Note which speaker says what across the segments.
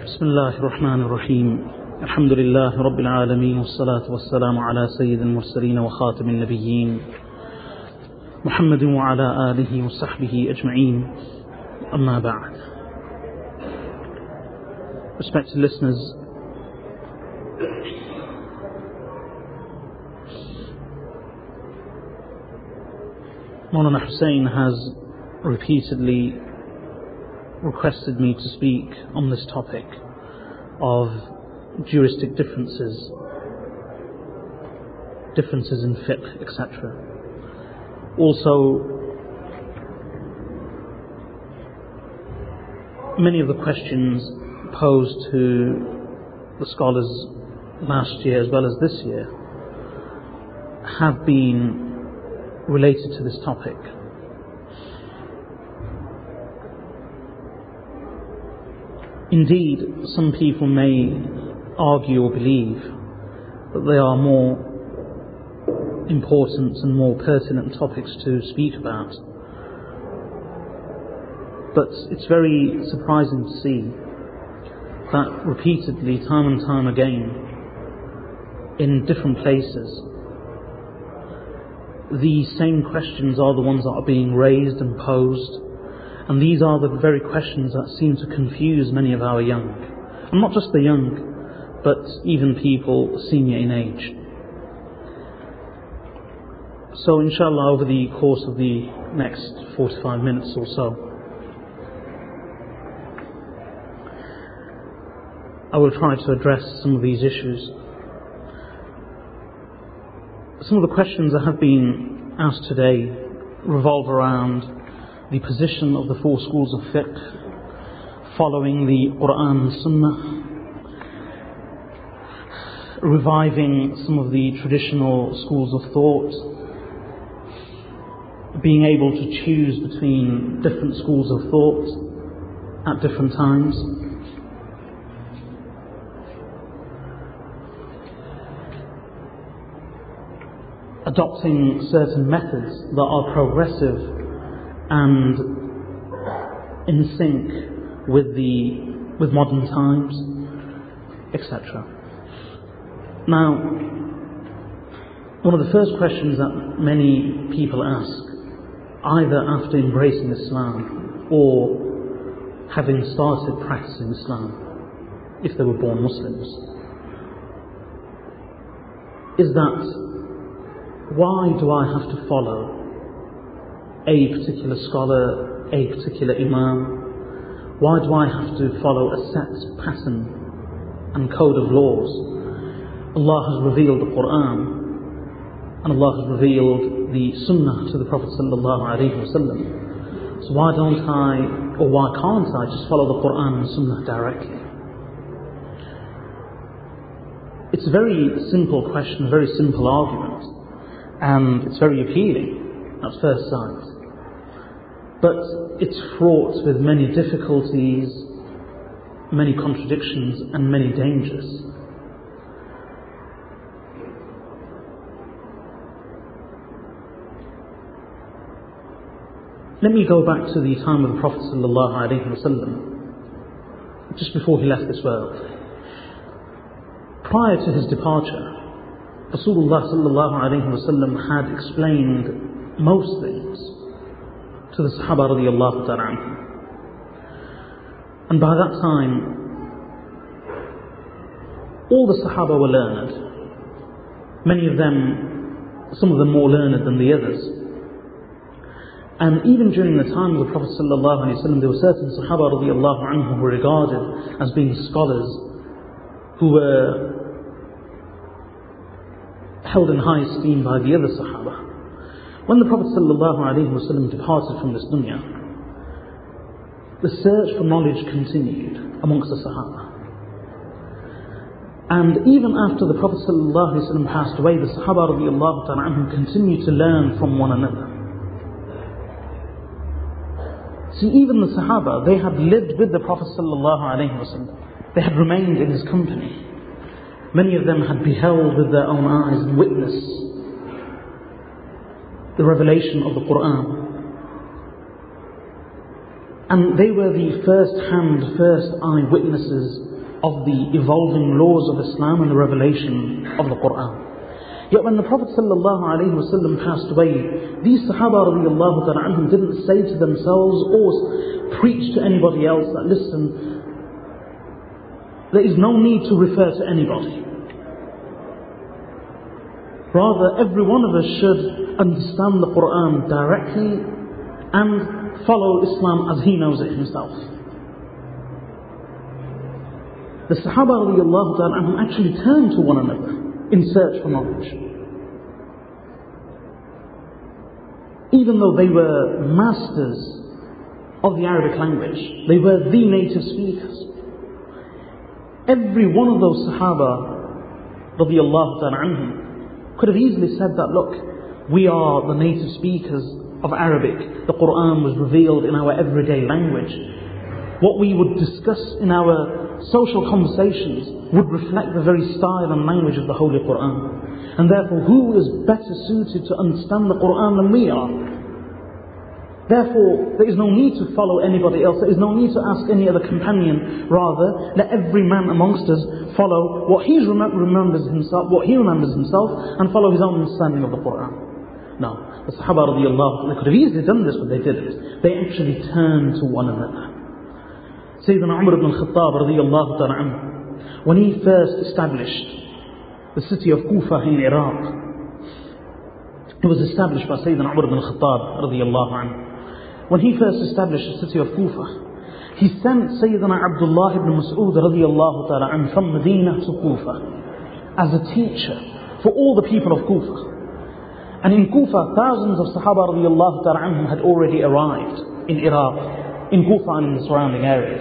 Speaker 1: بسم الله الرحمن الرحيم. الحمد لله رب العالمين، والصلاة والسلام على سيد المرسلين وخاتم النبيين محمد وعلى آله وصحبه أجمعين. أما بعد. Respected listeners, Maulana Hussein has repeatedly requested me to speak on this topic of juristic differences in fiqh, etc. Also, many of the questions posed to the scholars last year as well as this year have been related to this topic. Indeed, some people may argue or believe that they are more important and more pertinent topics to speak about. But it's very surprising to see that repeatedly, time and time again, in different places, these same questions are the ones that are being raised and posed. And these are the very questions that seem to confuse many of our young. And not just the young, but even people senior in age. So inshallah, over the course of the next 45 minutes or so, I will try to address some of these issues. Some of the questions that have been asked today revolve around the position of the four schools of fiqh following the Quran and Sunnah, reviving some of the traditional schools of thought, being able to choose between different schools of thought at different times, adopting certain methods that are progressive and in sync with modern times, etc. Now, one of the first questions that many people ask, either after embracing Islam or having started practicing Islam, if they were born Muslims, is that why do I have to follow a particular scholar, a particular imam? Why do I have to follow a set pattern and code of laws? Allah has revealed the Quran and Allah has revealed the Sunnah to the Prophet sallallahu alaihi wasallam. So why don't I, or why can't I just follow the Quran and Sunnah directly? It's a very simple question, a very simple argument, and it's very appealing at first sight. But it's fraught with many difficulties, many contradictions, and many dangers. Let me go back to the time of the Prophet ﷺ, just before he left this world. Prior to his departure, Rasulullah ﷺ had explained most things to the Sahaba radiyallahu ta'ala anhum. And by that time, all the Sahaba were learned. Many of them, some of them more learned than the others. And even during the time of the Prophet sallallahu alaihi wasallam, there were certain Sahaba radiyallahu anhum who were regarded as being scholars, who were held in high esteem by the other Sahaba. When the Prophet ﷺ departed from this dunya, the search for knowledge continued amongst the Sahaba. And even after the Prophet ﷺ passed away, the Sahaba radiallahu ta'ala anhum continued to learn from one another. See, even the Sahaba, they had lived with the Prophet ﷺ. They had remained in his company. Many of them had beheld with their own eyes and witnessed the revelation of the Quran. And they were the first eyewitnesses of the evolving laws of Islam and the revelation of the Quran. Yet when the Prophet ﷺ passed away, these Sahaba radiallahu ta'ala anhum didn't say to themselves or preach to anybody else that, listen, there is no need to refer to anybody. Rather, every one of us should understand the Quran directly and follow Islam as he knows it himself. The Sahaba radiallahu ta'ala anhum actually turned to one another in search for knowledge. Even though they were masters of the Arabic language, they were the native speakers. Every one of those Sahaba radiallahu ta'ala anhum could have easily said that, look, we are the native speakers of Arabic. The Quran was revealed in our everyday language. What we would discuss in our social conversations would reflect the very style and language of the Holy Quran. And therefore, who is better suited to understand the Quran than we are? Therefore, there is no need to follow anybody else. There is no need to ask any other companion. Rather, let every man amongst us follow what he remembers himself, and follow his own understanding of the Quran. No, the Sahaba radiallahu, they could have easily done this, but they didn't. They actually turned to one another. Sayyidina Umar ibn al-Khattab radiallahu ta'ala anhu, when he first established the city of Kufa in Iraq, it was established by Sayyidina Umar ibn al-Khattab radiallahu anhu. When he first established the city of Kufa, he sent Sayyidina Abdullah ibn Mas'ud radiallahu ta'ala anhu from Medina to Kufa as a teacher for all the people of Kufa. And in Kufa, thousands of Sahaba radiallahu ta'ala anhum had already arrived in Iraq, in Kufa and in the surrounding areas.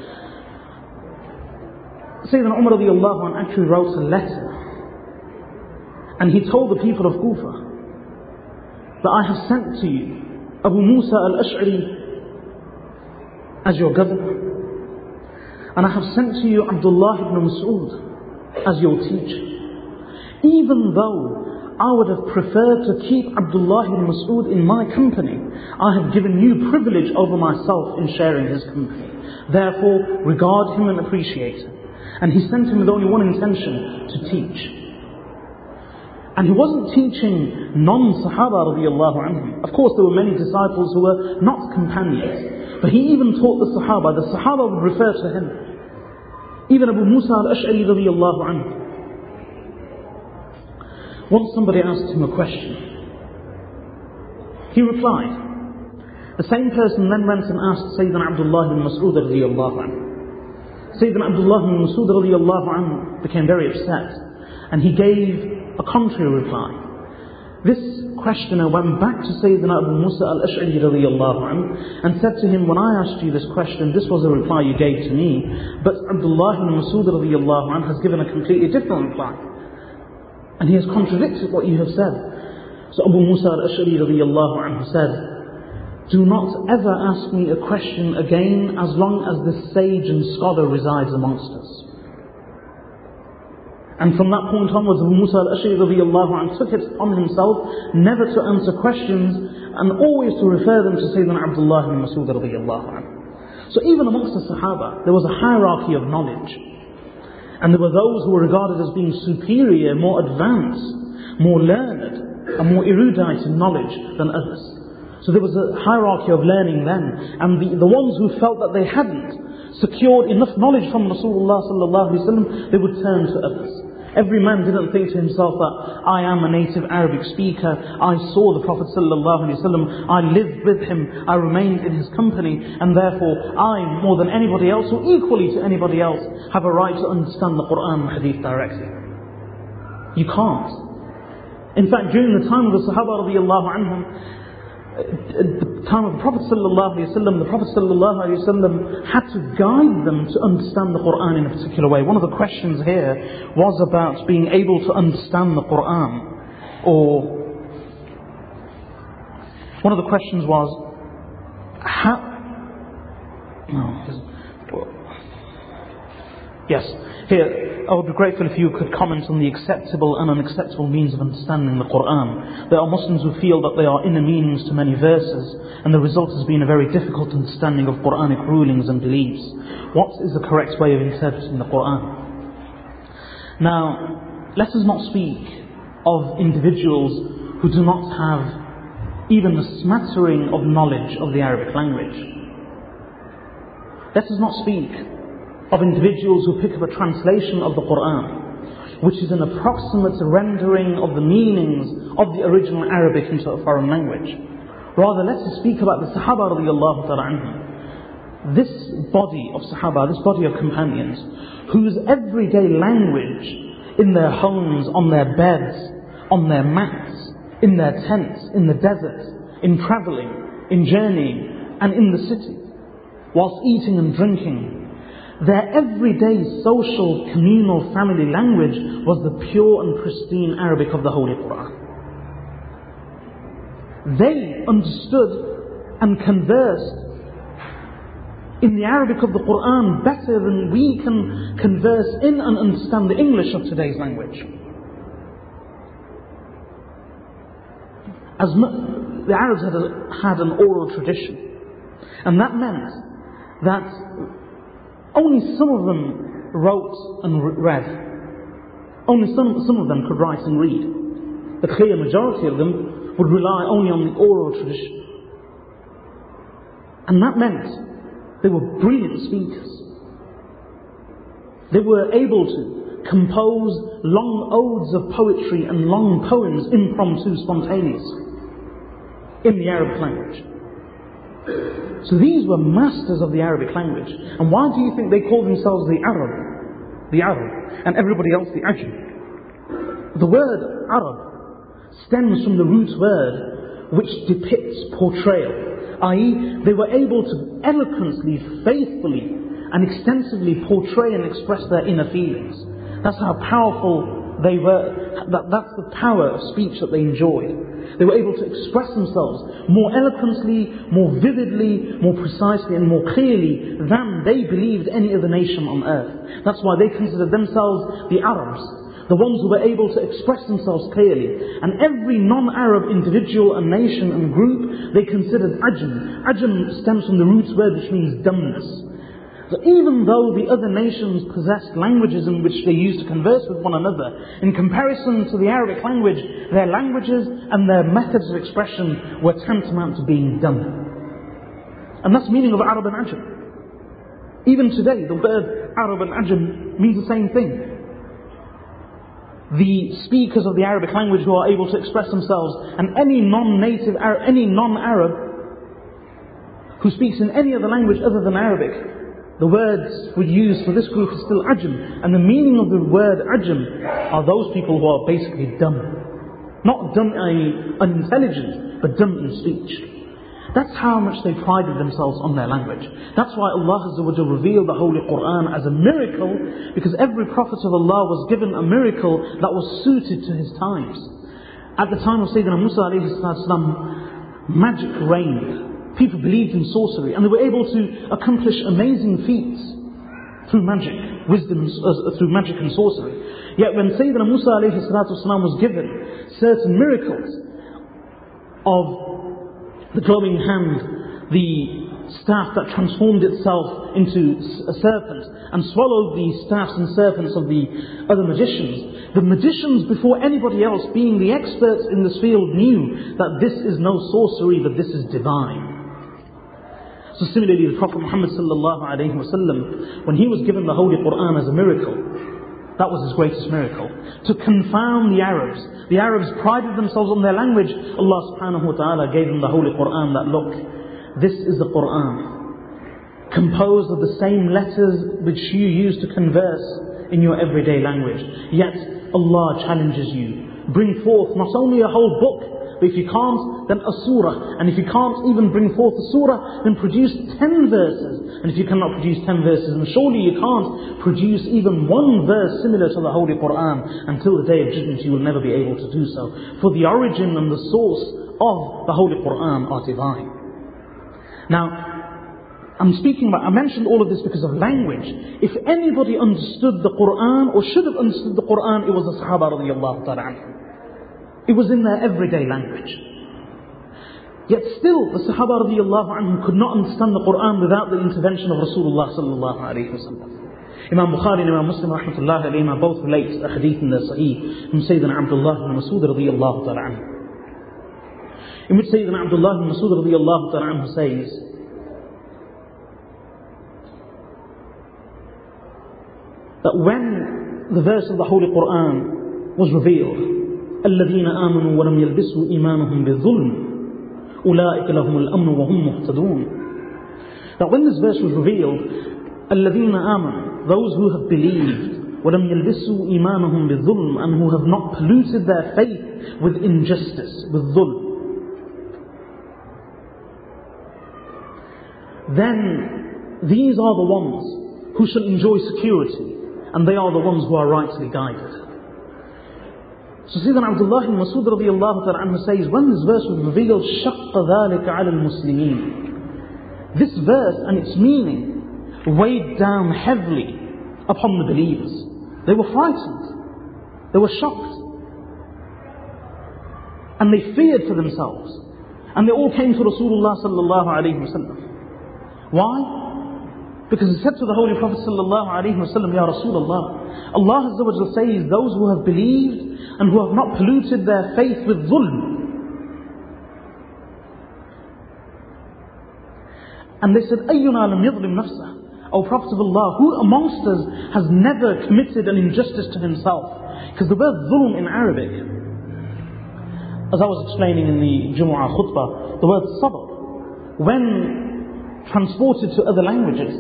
Speaker 1: Sayyidina Umar radiallahu anhu actually wrote a letter, and he told the people of Kufa that I have sent to you Abu Musa al-Ash'ari as your governor, and I have sent to you Abdullah ibn Mas'ud as your teacher. Even though I would have preferred to keep Abdullah ibn Mas'ud in my company, I have given you privilege over myself in sharing his company. Therefore, regard him and appreciate him. And he sent him with only one intention, to teach. And he wasn't teaching non-Sahaba radiallahu anhum. Of course, there were many disciples who were not companions, but he even taught the Sahaba. The Sahaba would refer to him. Even Abu Musa al-Ash'ari radiallahu anhu. Once somebody asked him a question, he replied. The same person then went and asked Sayyidina Abdullah ibn Mas'ud radiallahu anhu. Sayyidina Abdullah ibn Mas'ud radiallahu anhu became very upset, and he gave a contrary reply. This questioner went back to Sayyidina Abu Musa al-Ash'ari radiallahu anhu and said to him, when I asked you this question, this was a reply you gave to me, but Abdullah ibn Mas'ud radiallahu anhu has given a completely different reply, and he has contradicted what you have said. So Abu Musa al-Ash'ari radiallahu anhu said, do not ever ask me a question again as long as this sage and scholar resides amongst us. And from that point onwards, Abu Musa al-Ash'ari radiallahu anhu took it on himself never to answer questions and always to refer them to Sayyidina Abdullah ibn Mas'ud radiallahu anhu. So even amongst the Sahaba, there was a hierarchy of knowledge. And there were those who were regarded as being superior, more advanced, more learned, and more erudite in knowledge than others. So there was a hierarchy of learning then. And the ones who felt that they hadn't secured enough knowledge from Rasulullah sallallahu alaihi wasallam, they would turn to others. Every man didn't think to himself that I am a native Arabic speaker, I saw the Prophet sallallahu alaihi wasallam, I lived with him, I remained in his company, and therefore I, more than anybody else, or equally to anybody else, have a right to understand the Quran and Hadith directly. You can't. In fact, during the time of the Sahaba radiallahu anhum, the time of the Prophet sallallahu alaihi wasallam, the Prophet sallallahu alaihi wasallam had to guide them to understand the Quran in a particular way. One of the questions here was about being able to understand the Quran, or one of the questions was Yes. Here, I would be grateful if you could comment on the acceptable and unacceptable means of understanding the Quran. There are Muslims who feel that there are inner meanings to many verses, and the result has been a very difficult understanding of Quranic rulings and beliefs. What is the correct way of interpreting the Quran? Now, let us not speak of individuals who do not have even the smattering of knowledge of the Arabic language. Let us not speak of individuals who pick up a translation of the Quran, which is an approximate rendering of the meanings of the original Arabic into a foreign language. Rather, let us speak about the Sahaba radiallahu ta'ala anhum. This body of Sahaba, this body of companions, whose everyday language in their homes, on their beds, on their mats, in their tents, in the desert, in travelling, in journeying, and in the city, whilst eating and drinking, their everyday social, communal, family language was the pure and pristine Arabic of the Holy Quran. They understood and conversed in the Arabic of the Quran better than we can converse in and understand the English of today's language. The Arabs had an oral tradition, and that meant that only some of them wrote and read. Only some of them could write and read. The clear majority of them would rely only on the oral tradition. And that meant they were brilliant speakers. They were able to compose long odes of poetry and long poems, impromptu, spontaneous, in the Arabic language. So these were masters of the Arabic language. And why do you think they call themselves the Arab? The Arab. And everybody else the Ajam. The word Arab stems from the root word which depicts portrayal. I.e., they were able to eloquently, faithfully and extensively portray and express their inner feelings. That's how powerful they were. That's the power of speech that they enjoyed. They were able to express themselves more eloquently, more vividly, more precisely and more clearly than they believed any other nation on earth. That's why they considered themselves the Arabs, the ones who were able to express themselves clearly. And every non-Arab individual and nation and group, they considered Ajam. Ajam stems from the root word which means dumbness. So even though the other nations possessed languages in which they used to converse with one another, in comparison to the Arabic language, their languages and their methods of expression were tantamount to being dumb. And that's the meaning of Arab and Ajam. Even today, the word Arab and Ajam means the same thing. The speakers of the Arabic language who are able to express themselves, and any non-native, any non-Arab who speaks in any other language other than Arabic, the words we use for this group is still Ajam. And the meaning of the word Ajam are those people who are basically dumb. Not dumb, unintelligent, but dumb in speech. That's how much they prided themselves on their language. That's why Allah Azza wa Jalla revealed the Holy Quran as a miracle, because every prophet of Allah was given a miracle that was suited to his times. At the time of Sayyidina Musa alayhi salam, magic reigned. People believed in sorcery, and they were able to accomplish amazing feats through magic, through magic and sorcery. Yet when Sayyidina Musa alayhi salam was given certain miracles of the glowing hand, the staff that transformed itself into a serpent and swallowed the staffs and serpents of the other magicians, the magicians before anybody else, being the experts in this field, knew that this is no sorcery, but this is divine. So similarly, the Prophet Muhammad sallallahu alayhi wa sallam, when he was given the Holy Quran as a miracle, that was his greatest miracle. To confound the Arabs. The Arabs prided themselves on their language. Allah subhanahu wa ta'ala gave them the Holy Quran that, look, this is the Quran, composed of the same letters which you use to converse in your everyday language. Yet Allah challenges you. Bring forth not only a whole book, but if you can't, then a surah. And if you can't even bring forth a surah, then produce 10 verses. And if you cannot produce 10 verses, then surely you can't produce even one verse similar to the Holy Quran. Until the day of judgment, you will never be able to do so. For the origin and the source of the Holy Quran are divine. Now, I mentioned all of this because of language. If anybody understood the Quran, or should have understood the Quran, it was the Sahaba radiallahu ta'ala anhum. It was in their everyday language. Yet still, the Sahaba radiallahu anhum could not understand the Quran without the intervention of Rasulullah sallallahu alayhi wa sallam. Imam Bukhari and Imam Muslim rahmatullahi alayhima both relate a hadith in their Sahih from Sayyidina Abdullah ibn Mas'ud radiallahu ta'ala anhu, in which Sayyidina Abdullah ibn Mas'ud radiallahu ta'ala anhu says that when the verse of the Holy Quran was revealed, الَّذِينَ آمَنُوا وَلَمْ يَلْبِسُوا إِيمَانُهُمْ بِالظُّلْمِ أُولَٰئِكَ لَهُمُ الْأَمْنُ وَهُمْ مُهْتَدُونَ. That when this verse was revealed, الَّذِينَ آمَنُوا, those who have believed, وَلَمْ يَلْبِسُوا إِيمَانُهُمْ بِالظُّلْمِ, and who have not polluted their faith with injustice, with dhulm, then these are the ones who shall enjoy security, and they are the ones who are rightly guided. So Sayyidina Abdullah ibn Mas'ud radiyallahu ta'ala anhu says, when this verse was revealed, شَقَّ ذَلِكَ عَلَى الْمُسْلِمِينَ, this verse and its meaning weighed down heavily upon the believers. They were frightened. They were shocked. And they feared for themselves. And they all came to Rasulullah sallallahu alayhi wa sallam. Why? Because he said to the Holy Prophet sallallahu alayhi wa sallam, Ya Rasulullah, Allah Azza wa Jalla says, those who have believed and who have not polluted their faith with dhulm. And they said, أَيُّنَا لَمْ يَظْلِمْ نَفْسَهُ, O Prophet of Allah, who amongst us has never committed an injustice to himself? Because the word dhulm in Arabic, as I was explaining in the Jumu'ah khutbah, the word sabr, when transported to other languages,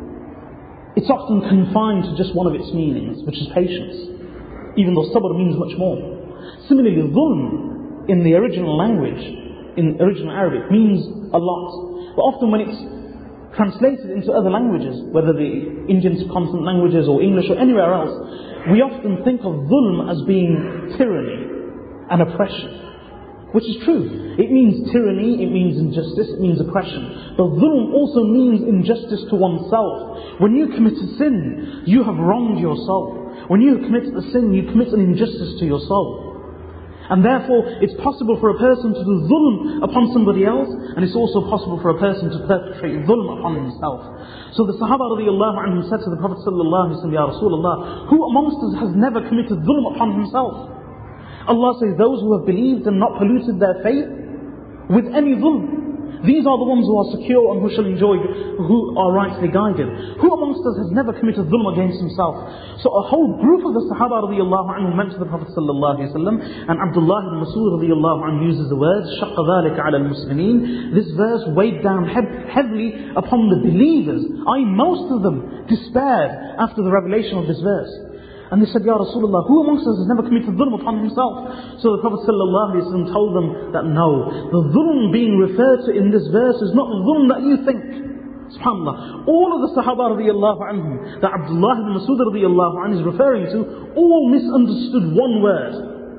Speaker 1: it's often confined to just one of its meanings, which is patience, even though sabr means much more. Similarly, dhulm in the original language, in original Arabic, means a lot. But often when it's translated into other languages, whether the Indian subcontinent languages or English or anywhere else, we often think of dhulm as being tyranny and oppression. Which is true. It means tyranny, it means injustice, it means oppression. But dhulm also means injustice to oneself. When you commit a sin, you have wronged your soul. When you commit a sin, you commit an injustice to your soul. And therefore, it's possible for a person to do dhulm upon somebody else, and it's also possible for a person to perpetrate dhulm upon himself. So the Sahaba radiallahu anhum said to the Prophet sallallahu alayhi wa sallam, Ya Rasulullah, who amongst us has never committed dhulm upon himself? Allah says, those who have believed and not polluted their faith with any dhulm. These are the ones who are secure and who shall enjoy, who are rightly guided. Who amongst us has never committed dhulm against himself? So a whole group of the Sahaba radiallahu anhu went to the Prophet sallallahu alayhi wa sallam, and Abdullah ibn Mas'ud radiallahu anhu uses the words, شَقَّ ذَلِكَ عَلَى الْمُسْلِمِينَ. This verse weighed down heavily upon the believers. Most of them despaired after the revelation of this verse. And they said, Ya Rasulullah, who amongst us has never committed dhulm upon himself? So the Prophet ﷺ told them that no, the dhulm being referred to in this verse is not the dhulm that you think. SubhanAllah. All of the Sahaba radiallahu anhum that Abdullah ibn Mas'ud radiallahu anhu is referring to, all misunderstood one word.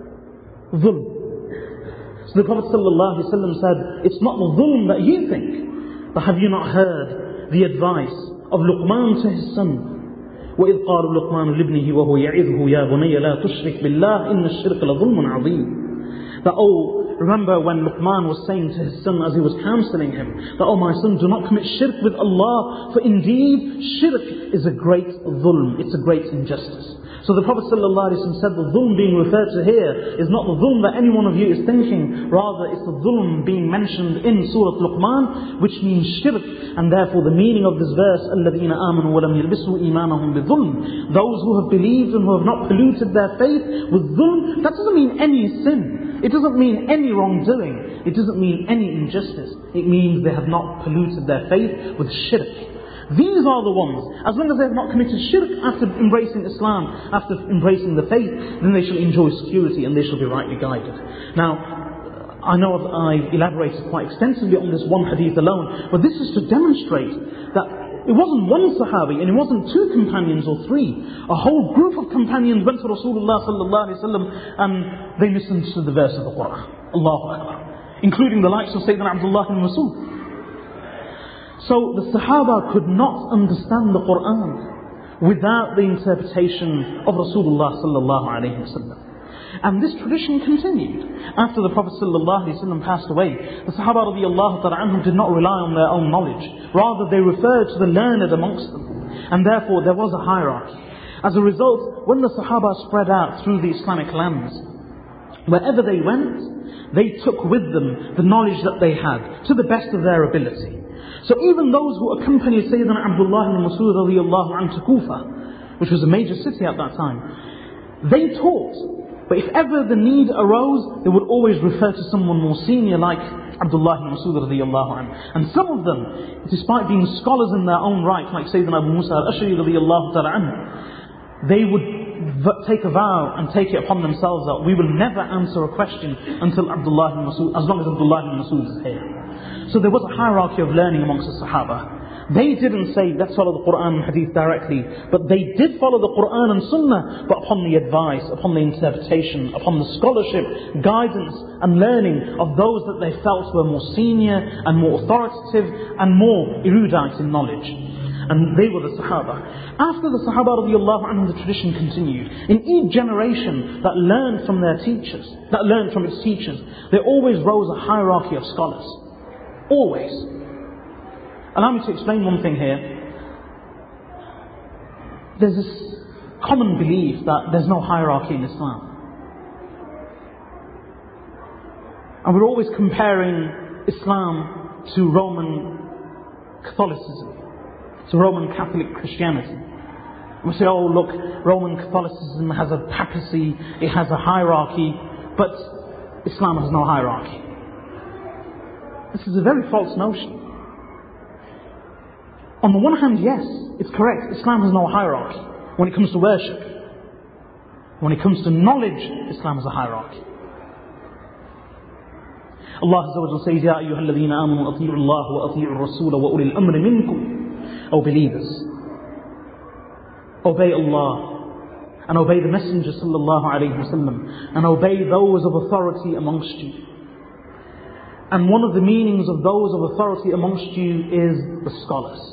Speaker 1: Dhulm. So the Prophet ﷺ said, it's not the dhulm that you think. But have you not heard the advice of Luqman to his son? وَإِذْ قَالُ لُقْمَانُ لِابْنِهِ وَهُوَ يَعِظُهُ يَا بُنَيَّ لَا تُشْرِكْ بِاللَّهِ إِنَّ الشِّرْكَ لَظُلْمٌ عَظِيمٌ. That, remember when Luqman was saying to his son as he was counseling him, that, my son, do not commit shirk with Allah, for indeed shirk is a great dhulm, it's a great injustice. So the Prophet ﷺ said the dhulm being referred to here is not the dhulm that any one of you is thinking, rather it's the dhulm being mentioned in Surah Luqman, which means shirk. And therefore the meaning of this verse, الَّذِينَ آمَنُوا وَلَمْ يَلْبِسُوا إِيمَانَهُمْ بِظُلْمٍ, those who have believed and who have not polluted their faith with dhulm, that doesn't mean any sin. It doesn't mean any wrongdoing. It doesn't mean any injustice. It means they have not polluted their faith with shirk. These are the ones, as long as they have not committed shirk after embracing Islam, after embracing the faith, then they shall enjoy security and they shall be rightly guided. Now, I know I elaborated quite extensively on this one hadith alone, but this is to demonstrate that it wasn't one Sahabi and it wasn't two companions or three. A whole group of companions went to Rasulullah sallallahu alayhi wa sallam and they listened to the verse of the Quran. Allahu Akbar. Including the likes of Sayyidina Abdullah ibn Mas'ud. So the Sahaba could not understand the Quran without the interpretation of Rasulullah sallallahu alayhi wa sallam. And this tradition continued. After the Prophet ﷺ passed away, the Sahaba radiallahu ta'ala anhum did not rely on their own knowledge. Rather, they referred to the learned amongst them. And therefore, there was a hierarchy. As a result, when the Sahaba spread out through the Islamic lands, wherever they went, they took with them the knowledge that they had to the best of their ability. So even those who accompanied Sayyidina Abdullah ibn Mas'ud radiallahu anhu to Kufa, which was a major city at that time, they taught. But if ever the need arose, they would always refer to someone more senior like Abdullah ibn Mas'ud radiyallahu anhu. And some of them, despite being scholars in their own right, like Sayyidina Abu Musa al-Ash'ari radiyallahu ta'ala anhu, they would take a vow and take it upon themselves that we will never answer a question until Abdullah ibn Mas'ud, as long as Abdullah ibn Mas'ud is here. So there was a hierarchy of learning amongst the Sahaba. They didn't say, let's follow the Quran and Hadith directly, but they did follow the Quran and Sunnah, but upon the advice, upon the interpretation, upon the scholarship, guidance and learning of those that they felt were more senior and more authoritative and more erudite in knowledge. And they were the Sahaba. After the Sahaba radiallahu anhum, the tradition continued. In each generation that learned from their teachers, that learned from its teachers, there always rose a hierarchy of scholars. Always. Allow me to explain one thing here. There's this common belief that there's no hierarchy in Islam. And we're always comparing Islam to Roman Catholicism, to Roman Catholic Christianity. And we say, oh look, Roman Catholicism has a papacy, it has a hierarchy, but Islam has no hierarchy. This is a very false notion. On the one hand, yes, it's correct. Islam has no hierarchy when it comes to worship. When it comes to knowledge, Islam has a hierarchy. Allah Azza wa Jalla says, Ya ayyuha alladhina amanu ati'u Allah wa ati'u Rasula wa ulil amri minkum. O believers, obey Allah and obey the Messenger sallallahu alayhi wa sallam, and obey those of authority amongst you. And one of the meanings of those of authority amongst you is the scholars.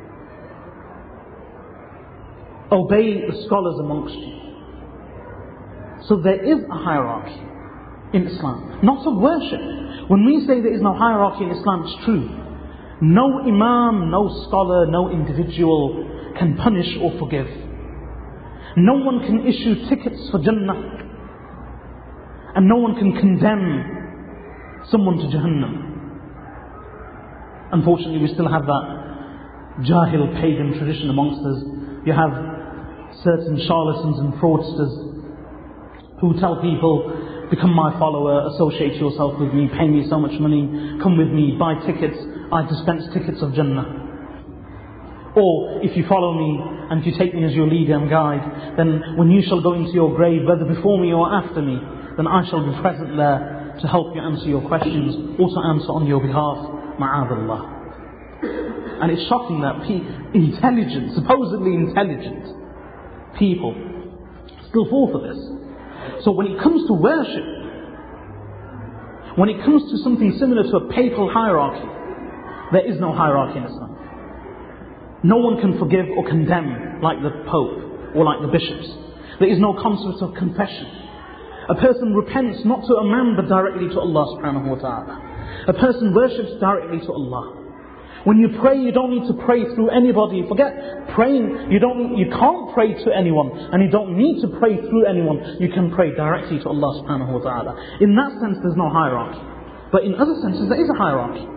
Speaker 1: Obey the scholars amongst you. So there is a hierarchy in Islam, not of worship. When we say there is no hierarchy in Islam, it's true. No imam, no scholar, no individual can punish or forgive. No one can issue tickets for Jannah, and no one can condemn someone to Jahannam. Unfortunately, we still have that Jahil pagan tradition amongst us. You have certain charlatans and fraudsters who tell people, become my follower, associate yourself with me, pay me so much money, come with me, buy tickets, I dispense tickets of Jannah. Or if you follow me and if you take me as your leader and guide, then when you shall go into your grave, whether before me or after me, then I shall be present there to help you answer your questions or to answer on your behalf. Ma'adallah. And it's shocking that intelligent, supposedly intelligent people still fall for this. So when it comes to worship, when it comes to something similar to a papal hierarchy, there is no hierarchy in Islam. No one can forgive or condemn like the Pope or like the bishops. There is no concept of confession. A person repents not to a man but directly to Allah subhanahu wa ta'ala. A person worships directly to Allah. When you pray, you don't need to pray through anybody. Forget praying. You can't pray to anyone, and you don't need to pray through anyone. You can pray directly to Allah subhanahu wa ta'ala. In that sense, there's no hierarchy. But in other senses, there is a hierarchy.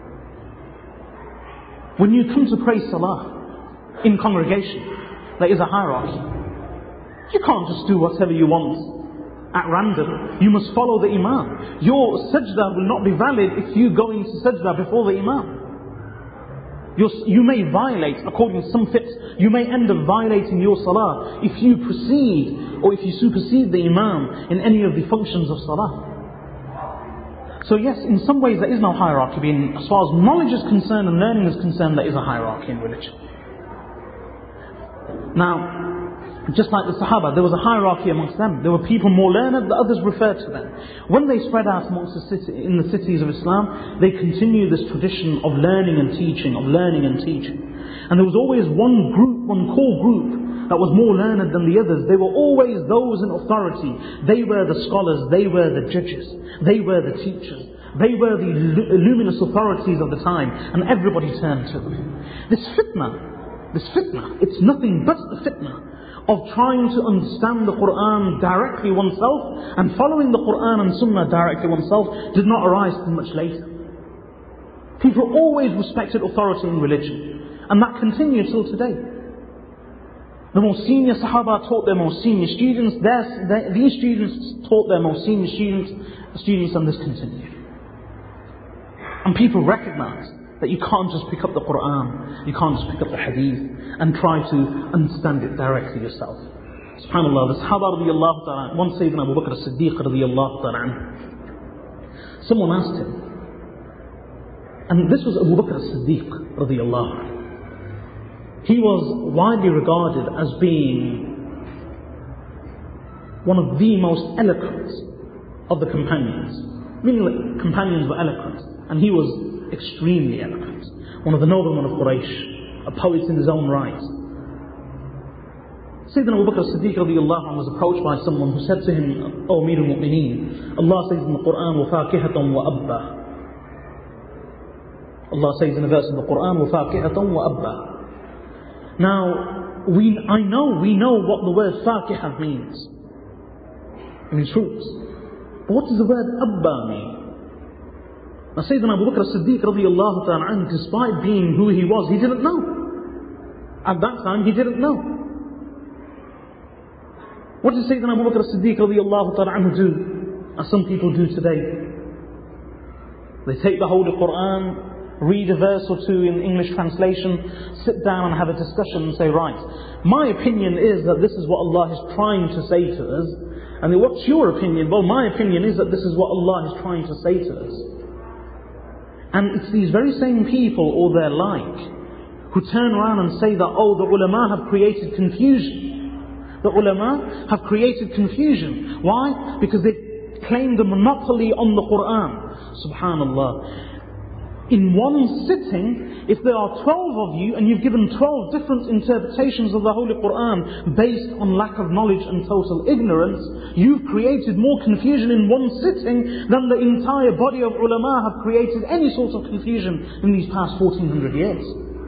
Speaker 1: When you come to pray salah in congregation, there is a hierarchy. You can't just do whatever you want at random. You must follow the imam. Your sajda will not be valid if you go into sajda before the imam. You may violate, according to some fiqh, you may end up violating your salah if you proceed or if you supersede the imam in any of the functions of salah. So yes, in some ways there is no hierarchy. As far as knowledge is concerned and learning is concerned, there is a hierarchy in religion. Now, Just like the Sahaba, there was a hierarchy amongst them. There were people more learned, the others referred to them. When they spread out amongst in the cities of Islam, they continued this tradition of learning and teaching, And there was always one group, one core group, that was more learned than the others. They were always those in authority. They were the scholars, they were the judges, they were the teachers. They were the luminous authorities of the time, and everybody turned to them. This fitna, it's nothing but the fitna of trying to understand the Qur'an directly oneself and following the Qur'an and Sunnah directly oneself did not arise too much later. People always respected authority in religion, and that continues till today. The more senior Sahaba taught their more senior students, these students taught their more senior students, and this continued. And people recognize that you can't just pick up the Qur'an, you can't just pick up the Hadith and try to understand it directly yourself. SubhanAllah, the Sahaba radiyallahu ta'ala, one Sayyidina Abu Bakr as-Siddiq radiyallahu ta'ala, someone asked him, and this was Abu Bakr as-Siddiq radiyallahu anhu. He was widely regarded as being one of the most eloquent of the companions. Meaning companions were eloquent, and he was extremely eloquent. One of the noblemen of Quraysh, a poet in his own right. Sayyidina Abu Bakr as-Siddiq radiyallahu anhu was approached by someone who said to him, O Amir al-Mu'mineen, Allah says in the Qur'an, وَفَاكِهَةً وَأَبَّى. Allah says in a verse in the Qur'an, وَفَاكِهَةً وَأَبَّى. Now, we know what the word فاكهة means. It means fruits. But what does the word أبّى mean? Now Sayyidina Abu Bakr as-Siddiq radiyallahu ta'ala anhu, despite being who he was, he didn't know. At that time, he didn't know. What did Sayyidina Abu Bakr as-Siddiq radiyallahu ta'ala anhu do? As some people do today. They take the Holy Qur'an, read a verse or two in English translation, sit down and have a discussion and say, right, my opinion is that this is what Allah is trying to say to us. And then, what's your opinion? Well, my opinion is that this is what Allah is trying to say to us. And it's these very same people, or their like, who turn around and say that, oh, the ulama have created confusion. The ulama have created confusion. Why? Because they claim the monopoly on the Qur'an. Subhanallah. In one sitting, if there are 12 of you and you've given 12 different interpretations of the Holy Qur'an based on lack of knowledge and total ignorance, you've created more confusion in one sitting than the entire body of ulama have created any sort of confusion in these past 1400 years.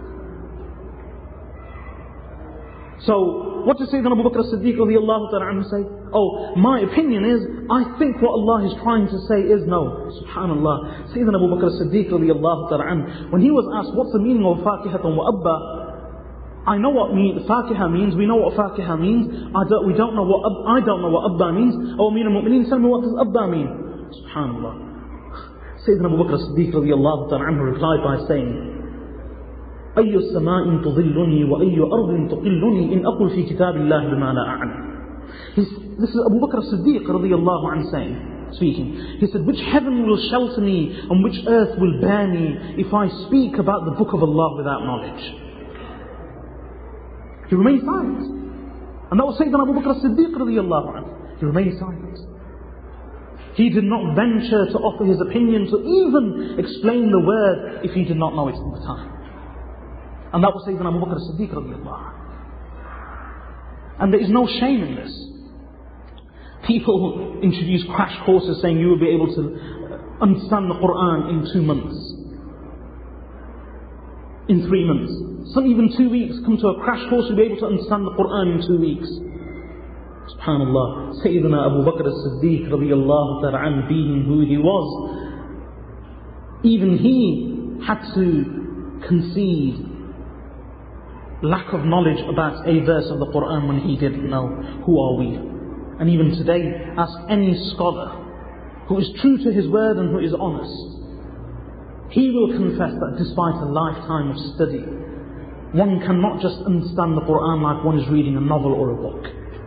Speaker 1: So, what does Sayyidina Abu Bakr as-Siddiq radiyallahu ta'ala anhu say? Oh, my opinion is, I think what Allah is trying to say is no. Subhanallah. Sayyidina Abu Bakr as-Siddiq radiyallahu ta'ala anhu, when he was asked, what's the meaning of fakihatan wa abba? I know what fakiha means, we know what fakiha means, I don't know what abba means. Oh, Amir al-Mu'mineen, tell me what does abba mean? Subhanallah. Sayyidina Abu Bakr as-Siddiq radiyallahu ta'ala anhu replied by saying, أي السماء تظلني وأي أرض تقلني إن أقل في كتاب الله بما لا أعلم. This is Abu Bakr as-Siddiq radiyallahu anhu speaking. He said, which heaven will shelter me and which earth will bear me if I speak about the book of Allah without knowledge? He remained silent. And that was Sayyidina Abu Bakr as-Siddiq radiyallahu anhu. He remained silent. He did not venture to offer his opinion, to even explain the word if he did not know it at the time. And that was Sayyidina Abu Bakr as-Siddiq radiyallahu anhu. And there is no shame in this. People introduce crash courses saying you will be able to understand the Qur'an in 2 months. In 3 months. Some even 2 weeks. Come to a crash course, you'll be able to understand the Qur'an in 2 weeks. Subhanallah. Sayyidina Abu Bakr as-Siddiq radiyallahu ta'ala anhu, being who he was, even he had to concede lack of knowledge about a verse of the Qur'an when he didn't know. Who are we? And even today, ask any scholar who is true to his word and who is honest. He will confess that despite a lifetime of study, one cannot just understand the Qur'an like one is reading a novel or a book.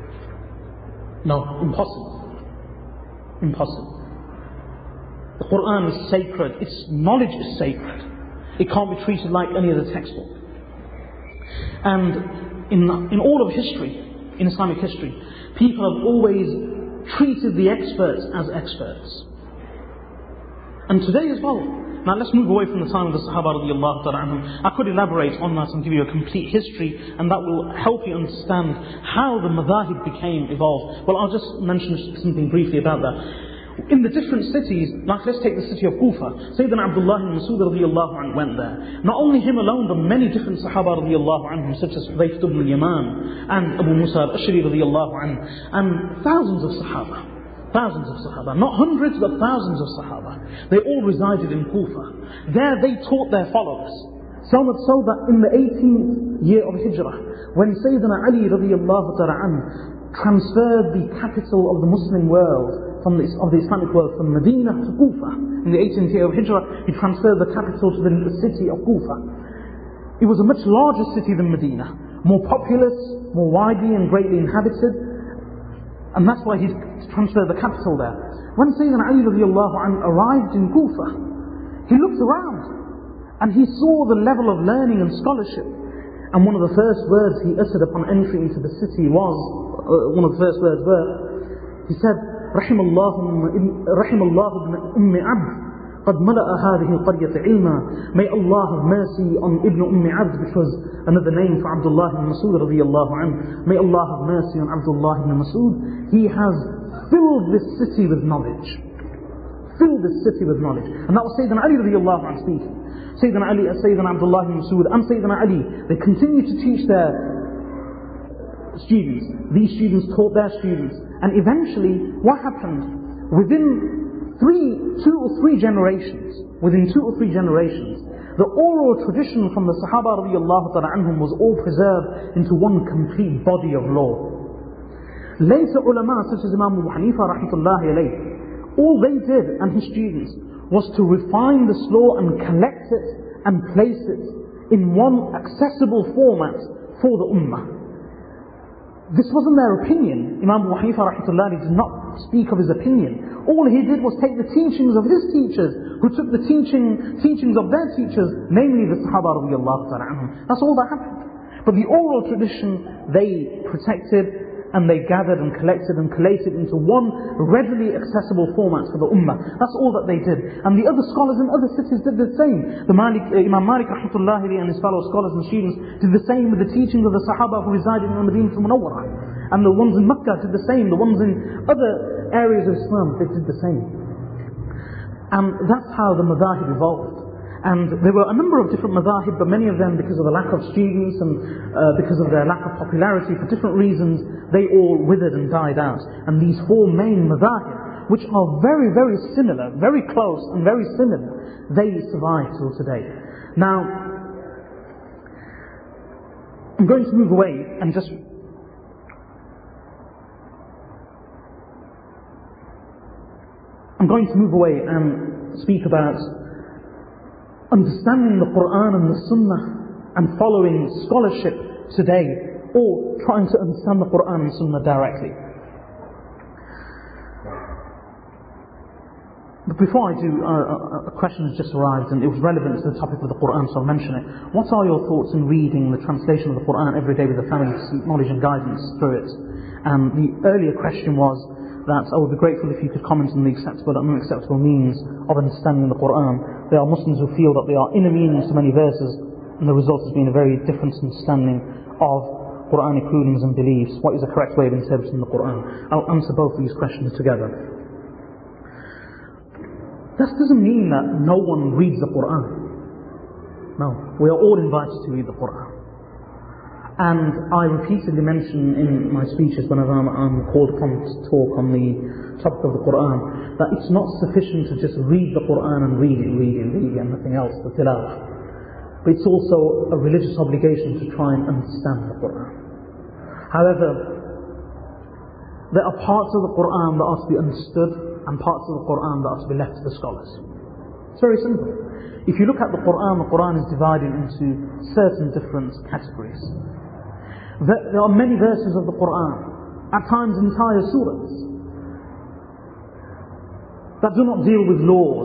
Speaker 1: No, impossible. Impossible. The Qur'an is sacred. Its knowledge is sacred. It can't be treated like any other textbook. And in all of history, in Islamic history, people have always treated the experts as experts. And today as well. Now let's move away from the time of the Sahaba radiallahu ta'ala anhum. I could elaborate on that and give you a complete history, and that will help you understand how the madhahib became evolved. Well, I'll just mention something briefly about that. In the different cities, like let's take the city of Kufa, Sayyidina Abdullah ibn Mas'ud radiallahu anhu went there. Not only him alone, but many different Sahaba radiallahu anhum, such as Hudayf ibn al-Yaman and Abu Musa al-Ashri radiallahu anhu, and thousands of Sahaba. Thousands of Sahaba, not hundreds but thousands of Sahaba. They all resided in Kufa. There they taught their followers. So much so that in the 18th year of Hijrah, when Sayyidina Ali radiallahu ta'ala anhu transferred the capital of the Muslim world, of the Islamic world, from Medina to Kufa, in the 18th year of Hijrah, he transferred the capital to the city of Kufa. It was a much larger city than Medina, more populous, more widely and greatly inhabited. And that's why he transferred the capital there. When Sayyidina Ali radiallahu anhu arrived in Kufa, he looked around and he saw the level of learning and scholarship. And one of the first words he uttered upon entry into the city was, he said, رحم الله ابن أم عبد قد ملأ هذه القرية علما. May Allah have mercy on Ibn Abd, which was another name for Abdullah ibn Mas'ud radiallahu anhu. May Allah have mercy on Abdullah ibn Mas'ud. He has filled this city with knowledge. Filled this city with knowledge. And that was Sayyidina Ali radiallahu anhu speaking. Sayyidina Abdullah ibn Mas'ud and Sayyidina Ali, they continued to teach their students. These students taught their students. And eventually, what happened? Within two or three generations, the oral tradition from the Sahaba radiallahu ta'ala anhum was all preserved into one complete body of law. Later ulama such as Imam Abu Hanifa rahmatullahi alayh, all they did, and his students, was to refine this law and collect it and place it in one accessible format for the ummah. This wasn't their opinion. Imam Abu Hanifa rahmatullahi did not speak of his opinion. All he did was take the teachings of his teachers, who took the teachings of their teachers, namely the Sahaba radiallahu ta'ala anhum. That's all that happened. But the oral tradition, they protected and they gathered and collected and collated into one readily accessible format for the ummah. That's all that they did. And the other scholars in other cities did the same. Imam Malik rahmatullahi and his fellow scholars and students did the same with the teachings of the Sahaba who resided in Medina Munawwarah. And the ones in Mecca did the same. The ones in other areas of Islam, they did the same. And that's how the madhahib evolved. And there were a number of different madhahib, but many of them, because of the lack of students and because of their lack of popularity, for different reasons, they all withered and died out. And these four main madhahib, which are very, very similar, very close and very similar, they survive till today. Now, I'm going to move away and just speak about understanding the Quran and the Sunnah and following scholarship today, or trying to understand the Quran and Sunnah directly. But before I do, a question has just arrived and it was relevant to the topic of the Quran, so I'll mention it. What are your thoughts in reading the translation of the Quran every day with the family to seek knowledge and guidance through it? And the earlier question was that I would be grateful if you could comment on the acceptable and unacceptable means of understanding the Quran. There are Muslims who feel that there are inner meanings to many verses, and the result has been a very different understanding of Quranic rulings and beliefs. What is the correct way of interpreting the Quran? I'll answer both of these questions together. That doesn't mean that no one reads the Quran. No, we are all invited to read the Quran. And I repeatedly mention in my speeches whenever I'm called upon to talk on the topic of the Quran, that it's not sufficient to just read the Quran and read it and nothing else, the tilawah. But it's also a religious obligation to try and understand the Quran. However, there are parts of the Quran that are to be understood and parts of the Quran that are to be left to the scholars. It's very simple. If you look at the Quran is divided into certain different categories. There are many verses of the Quran, at times entire surahs, that do not deal with laws,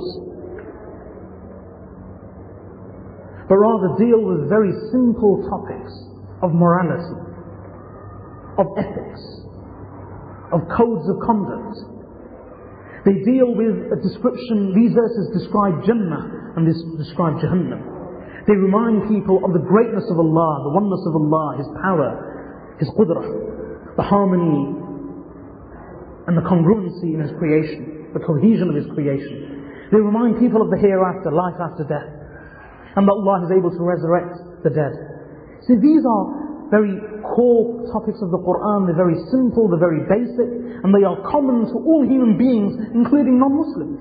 Speaker 1: but rather deal with very simple topics of morality. of ethics, of codes of conduct. They deal with a description. These verses describe Jannah and this describe Jahannam. They remind people of the greatness of Allah, the oneness of Allah, His power, His qudrah, the harmony and the congruency in His creation, the cohesion of His creation. They remind people of the hereafter, life after death, and that Allah is able to resurrect the dead. See, these are very core topics of the Qur'an. They're very simple, they're very basic, and they are common to all human beings, including non-Muslims.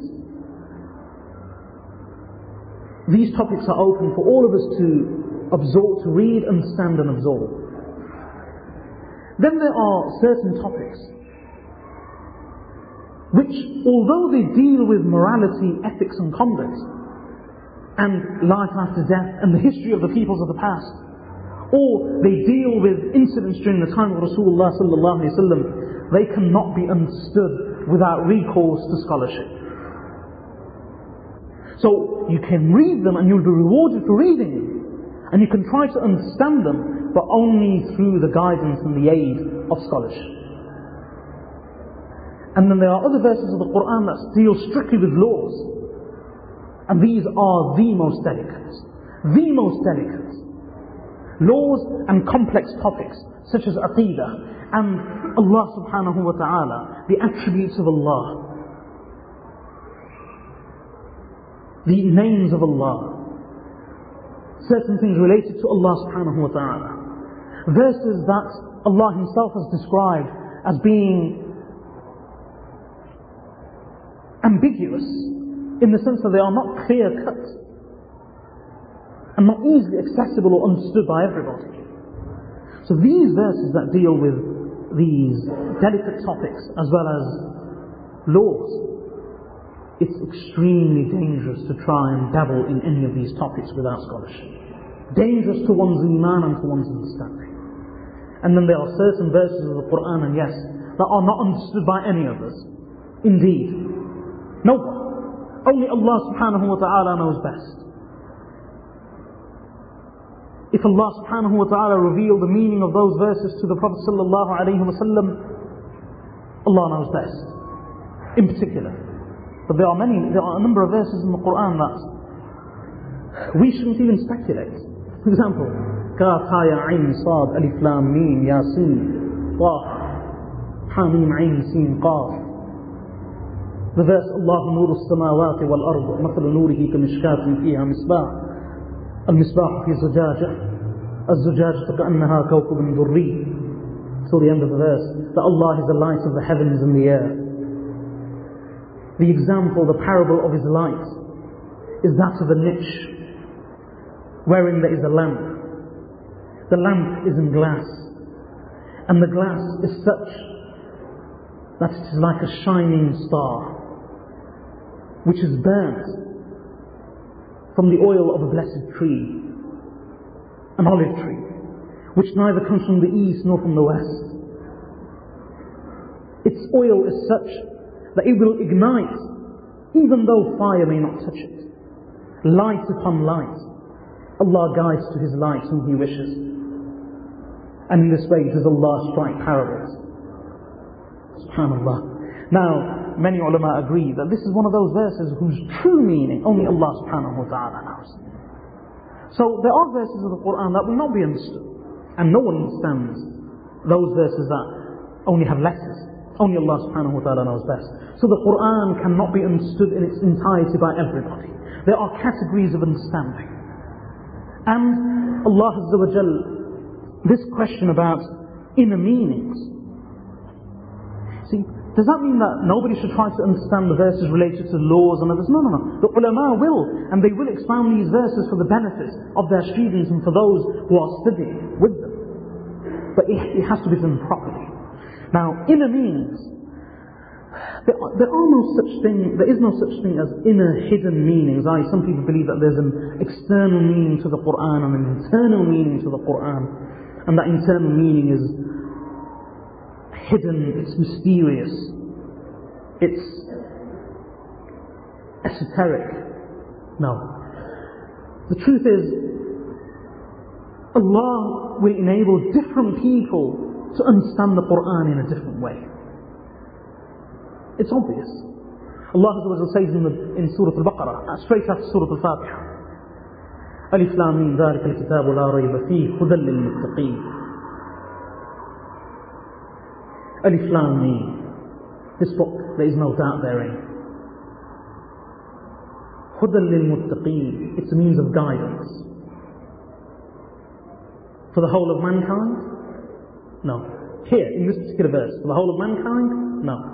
Speaker 1: These topics are open for all of us to absorb, to read, understand and absorb. Then there are certain topics which, although they deal with morality, ethics and conduct, and life after death, and the history of the peoples of the past, or they deal with incidents during the time of Rasulullah sallallahu alaihi wasallam, they cannot be understood without recourse to scholarship. So you can read them and you'll be rewarded for reading them, and you can try to understand them, but only through the guidance and the aid of scholarship. And then there are other verses of the Qur'an that deal strictly with laws, and these are the most delicate. The most delicate. Laws and complex topics such as Aqidah and Allah subhanahu wa ta'ala, the attributes of Allah, the names of Allah, certain things related to Allah subhanahu wa ta'ala, verses that Allah Himself has described as being ambiguous in the sense that they are not clear cut and not easily accessible or understood by everybody. So these verses that deal with these delicate topics as well as laws, it's extremely dangerous to try and dabble in any of these topics without scholarship. Dangerous to one's iman and to one's understanding. And then there are certain verses of the Qur'an, and yes, that are not understood by any of us. Indeed, no one. Only Allah subhanahu wa ta'ala knows best. If Allah subhanahu wa ta'ala revealed the meaning of those verses to the Prophet sallallahu alayhi wa sallam, Allah knows best, in particular. But there are a number of verses in the Qur'an that we shouldn't even speculate. For example, Kaf, Ha, Ya, Ain, Sad, Alif, Lam, Mim, Yasin, Taha, Ha, Mim, Ain, Sin, Qaf. The verse, Allahu nuru as-samawati wal-ard, mathalu nurihi kamishkatin fiha misbah. المصباح في زجاجة الزجاجة كأنها كوكب دري, till the end of the verse, that Allah is the light of the heavens and the earth. The example, the parable of His light is that of a niche wherein there is a lamp. The lamp is in glass, and the glass is such that it is like a shining star which is burnt from the oil of a blessed tree, an olive tree, which neither comes from the east nor from the west. Its oil is such that it will ignite even though fire may not touch it. Light upon light. Allah guides to His light whom He wishes. And in this way does Allah strike parables. SubhanAllah. Now, many ulama agree that this is one of those verses whose true meaning only Allah subhanahu wa ta'ala knows. So there are verses of the Qur'an that will not be understood, and no one understands those verses that only have letters. Only Allah subhanahu wa ta'ala knows best. So the Qur'an cannot be understood in its entirety by everybody. There are categories of understanding. And Allah Azza wa Jal, this question about inner meanings, see, does that mean that nobody should try to understand the verses related to laws and others? No. The ulama will, and they will expound these verses for the benefit of their students and for those who are studying with them. But it has to be done properly. Now, inner meanings, there is no such thing as inner hidden meanings. Some people believe that there's an external meaning to the Qur'an and an internal meaning to the Qur'an, and that internal meaning is hidden, it's mysterious, it's esoteric. No. The truth is, Allah will enable different people to understand the Qur'an in a different way. It's obvious. Allah Azza wa Jalla says in Surah Al-Baqarah, straight after Surah Al-Fatiha, Alif Lam Mim, ذَلِكَ الْكِتَابُ لَا رَيْبَ فِيهِ هُدًى لِلْمُتَّقِينَ. Alif Lam Mim, this book, there is no doubt therein. هُدًى لِلْمُتَّقِينَ, it's a means of guidance. For the whole of mankind? No. Here, in this particular verse, for the whole of mankind? No.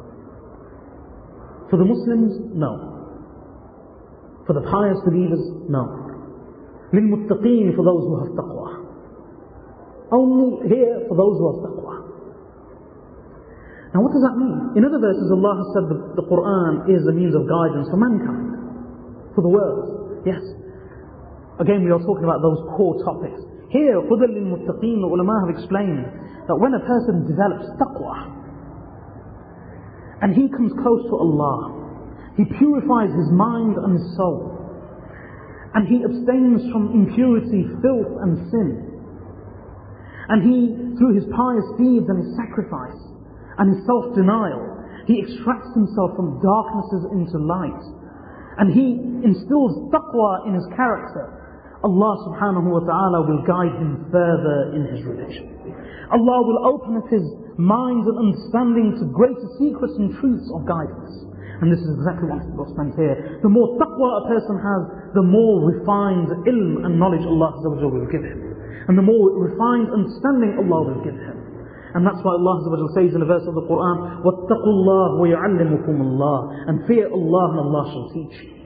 Speaker 1: For the Muslims? No. For the pious believers? No. لِلْمُتَّقِينَ, for those who have taqwa. Only here for those who have taqwa. Now what does that mean? In other verses Allah has said that the Qur'an is a means of guidance for mankind, for the world. Yes. Again, we are talking about those core topics. Here, هُدًى لِلْمُتَّقِينَ, the ulama have explained that when a person develops taqwa and he comes close to Allah, he purifies his mind and his soul, and he abstains from impurity, filth and sin, and he, through his pious deeds and his sacrifice and his self-denial, he extracts himself from darknesses into light, and he instills taqwa in his character, Allah subhanahu wa ta'ala will guide him further in his religion. Allah will open up his mind and understanding to greater secrets and truths of guidance. And this is exactly what's meant here. The more taqwa a person has, the more refined ilm and knowledge Allah will give him. And the more refined understanding Allah will give him. And that's why Allah says in a verse of the Qur'an, وَاتَّقُوا اللَّهَ وَيُعَلِّمُكُمُ اللَّهِ, and fear Allah and Allah shall teach you.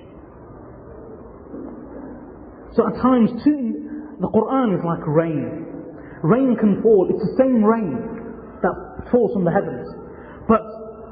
Speaker 1: So at times too, the Qur'an is like rain. Rain can fall, it's the same rain that falls from the heavens, but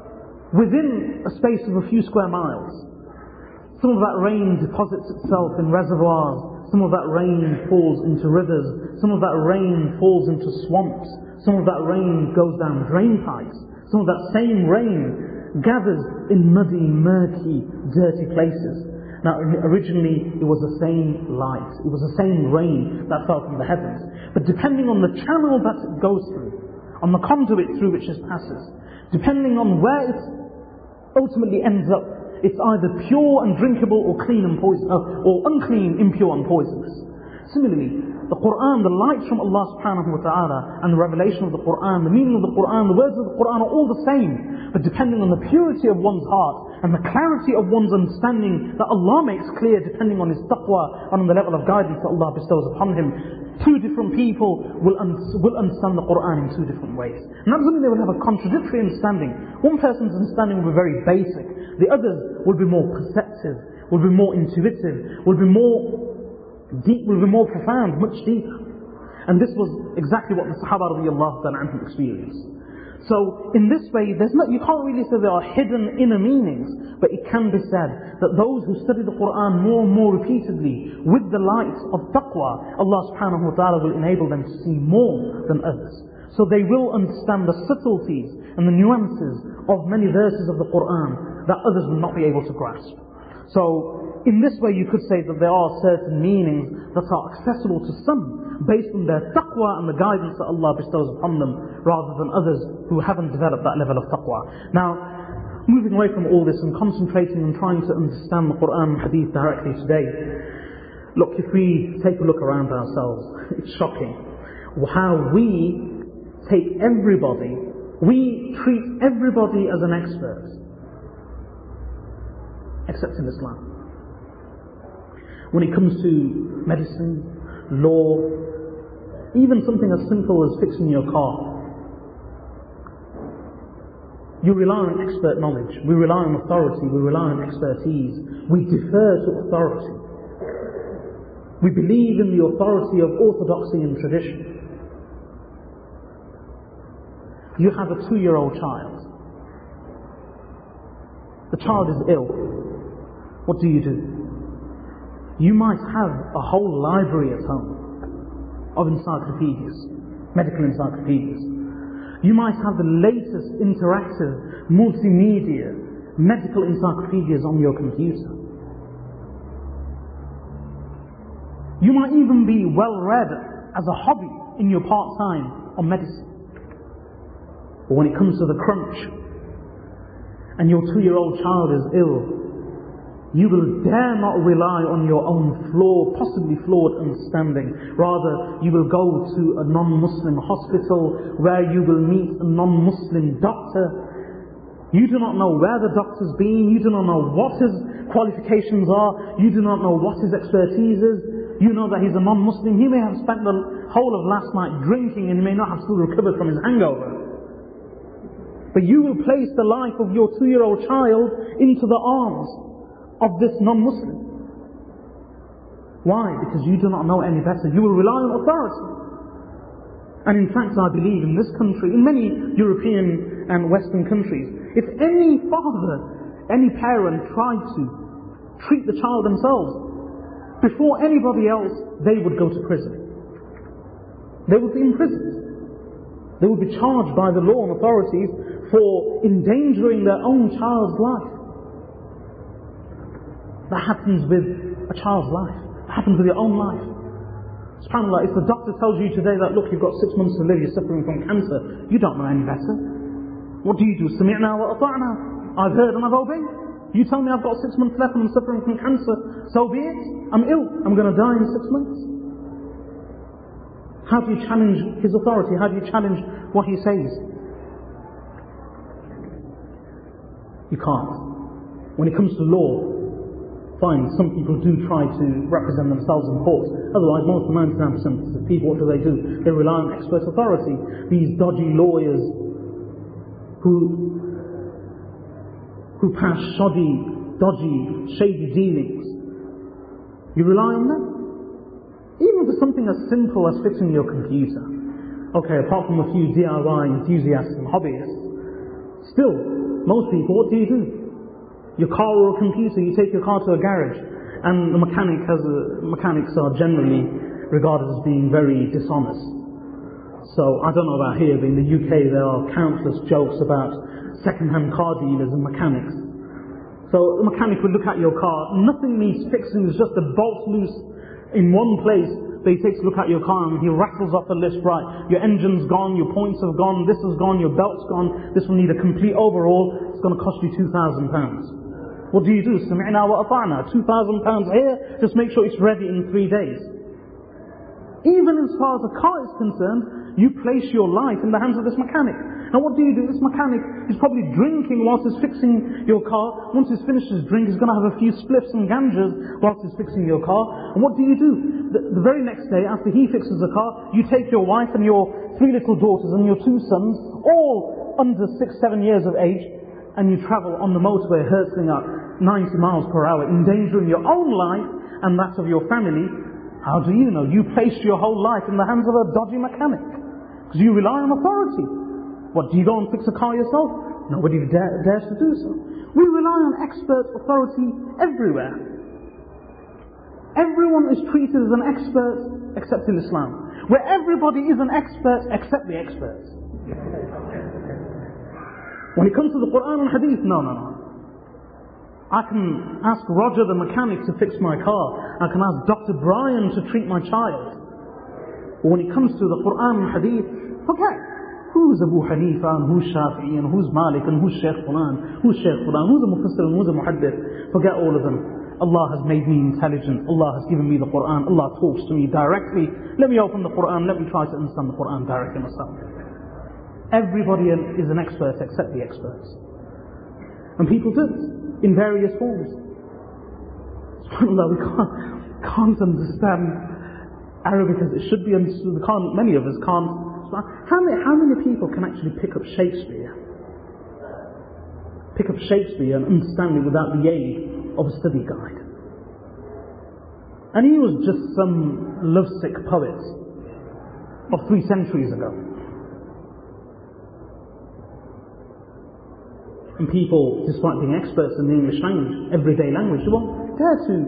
Speaker 1: within a space of a few square miles, some of that rain deposits itself in reservoirs, some of that rain falls into rivers, some of that rain falls into swamps, some of that rain goes down drain pipes, some of that same rain gathers in muddy, murky, dirty places. Now originally it was the same light, it was the same rain that fell from the heavens, but depending on the channel that it goes through, on the conduit through which it passes, depending on where it ultimately ends up, it's either pure and drinkable or clean and or unclean, impure and poisonous. Similarly, the Qur'an, the light from Allah subhanahu wa ta'ala, and the revelation of the Qur'an, the meaning of the Qur'an, the words of the Qur'an are all the same. But depending on the purity of one's heart and the clarity of one's understanding that Allah makes clear, depending on his taqwa and on the level of guidance that Allah bestows upon him, two different people will understand the Qur'an in two different ways. And that doesn't mean they will have a contradictory understanding. One person's understanding will be very basic. The others will be more perceptive, will be more intuitive, will be more deep, will be more profound, much deeper. And this was exactly what the Sahaba radiallahu ta'ala anhum experienced. So in this way, you can't really say there are hidden inner meanings, but it can be said that those who study the Qur'an more and more repeatedly with the light of taqwa, Allah subhanahu wa ta'ala will enable them to see more than others. So they will understand the subtleties and the nuances of many verses of the Qur'an that others will not be able to grasp. So in this way you could say that there are certain meanings that are accessible to some based on their taqwa and the guidance that Allah bestows upon them, rather than others who haven't developed that level of taqwa. Now, moving away from all this and concentrating on trying to understand the Qur'an and Hadith directly today, look, if we take a look around ourselves, it's shocking how we take everybody, we treat everybody as an expert, except in Islam. When it comes to medicine, law, even something as simple as fixing your car, you rely on expert knowledge, we rely on authority, we rely on expertise, we defer to authority. We believe in the authority of orthodoxy and tradition. You have a 2-year-old child. The child is ill. What do? You might have a whole library at home of encyclopedias, medical encyclopedias. You might have the latest interactive multimedia medical encyclopedias on your computer. You might even be well read as a hobby in your part-time on medicine. But when it comes to the crunch, and your 2-year-old child is ill, you will dare not rely on your own possibly flawed understanding. Rather, you will go to a non-Muslim hospital where you will meet a non-Muslim doctor. You do not know where the doctor's been, you do not know what his qualifications are, you do not know what his expertise is. You know that he's a non-Muslim, he may have spent the whole of last night drinking and he may not have still recovered from his hangover. But you will place the life of your 2-year-old child into the arms of this non-Muslim. Why? Because you do not know any better. You will rely on authority. And in fact, I believe in this country, in many European and Western countries, if any father, any parent tried to treat the child themselves, before anybody else, they would go to prison. They would be imprisoned. They would be charged by the law and authorities for endangering their own child's life. That happens with a child's life. That happens with your own life. SubhanAllah, if the doctor tells you today that, look, you've got 6 months to live, you're suffering from cancer, you don't know any better. What do you do? Sami'na wa ata'na. I've heard and I've obeyed. You tell me I've got 6 months left and I'm suffering from cancer, so be it. I'm ill. I'm going to die in 6 months. How do you challenge his authority? How do you challenge what he says? You can't. When it comes to law, fine, some people do try to represent themselves in court. Otherwise, most of 99% of people, what do? They rely on expert authority. These dodgy lawyers who pass dodgy, shady dealings. You rely on them? Even for something as simple as fixing your computer. Okay, apart from a few DIY enthusiasts and hobbyists, still, most people, what do? Your car or a computer, you take your car to a garage, and the mechanics are generally regarded as being very dishonest. So, I don't know about here, but in the UK there are countless jokes about second-hand car dealers and mechanics. So, the mechanic would look at your car, nothing needs fixing, there's just a bolt loose in one place, but he takes a look at your car and he rattles off a list, right, your engine's gone, your points have gone, this has gone, your belt's gone, this will need a complete overhaul, it's going to cost you £2,000. What do? Sami'na wa ata'na. £2,000 here, just make sure it's ready in 3 days. Even as far as a car is concerned, you place your life in the hands of this mechanic. Now what do? This mechanic is probably drinking whilst he's fixing your car. Once he's finished his drink, he's going to have a few spliffs and ganjas whilst he's fixing your car. And what do? The very next day, after he fixes the car, you take your wife and your 3 little daughters and your 2 sons, all under 6-7 years of age, and you travel on the motorway hurtling at 90 miles per hour, endangering your own life and that of your family. How do you know? You placed your whole life in the hands of a dodgy mechanic. Because you rely on authority. What, do you go and fix a car yourself? Nobody dares to do so. We rely on expert authority everywhere. Everyone is treated as an expert except in Islam, where everybody is an expert except the experts. When it comes to the Quran and Hadith, no. I can ask Roger the mechanic to fix my car. I can ask Dr. Brian to treat my child. But when it comes to the Quran and Hadith, forget who's Abu Hanifa and who's Shafi'i and who's Malik and who's Shaykh Fulan, who's Shaykh Fulan, who's a Mufassir and who's a Muhaddith. Forget all of them. Allah has made me intelligent. Allah has given me the Quran. Allah talks to me directly. Let me open the Quran. Let me try to understand the Quran directly myself. Everybody is an expert except the experts. And people do it in various forms. SubhanAllah, we can't understand Arabic as it should be understood. Many of us can't. How many people can actually pick up Shakespeare? Pick up Shakespeare and understand it without the aid of a study guide? And he was just some lovesick poet of 3 centuries ago. And people, despite being experts in the English language, everyday language, they won't dare to